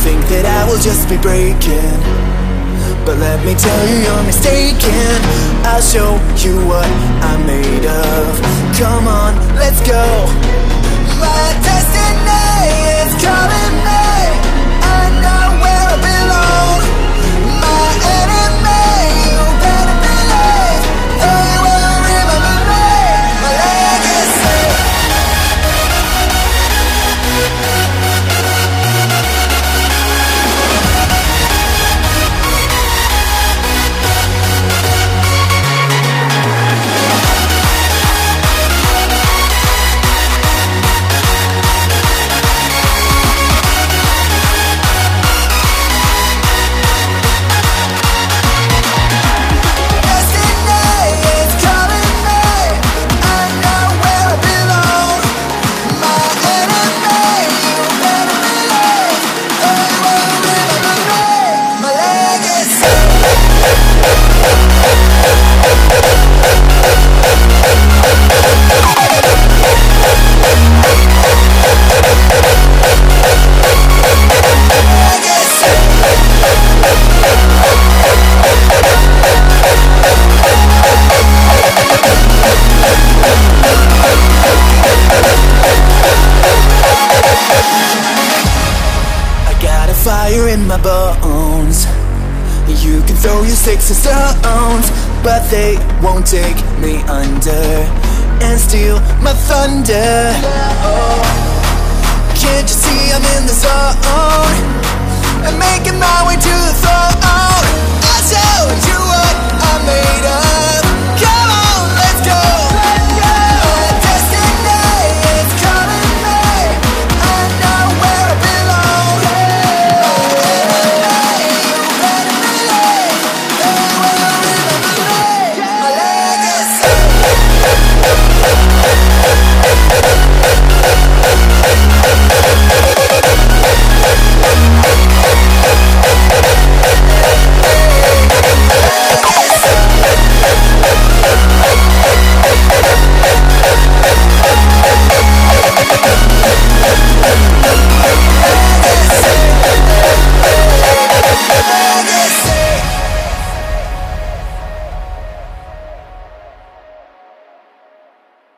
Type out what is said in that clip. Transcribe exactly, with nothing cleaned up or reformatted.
think that I will just be breaking, but let me tell you you're mistaken. I'll show you what I'm made of. Come on, let's go. My destiny is calling me. I know where I belong. My enemy, you better believe they will remember me. My legacy. Fire in my bones. You can throw your sticks and stones, but they won't take me under and steal my thunder. Oh, can't you see I'm in the zone?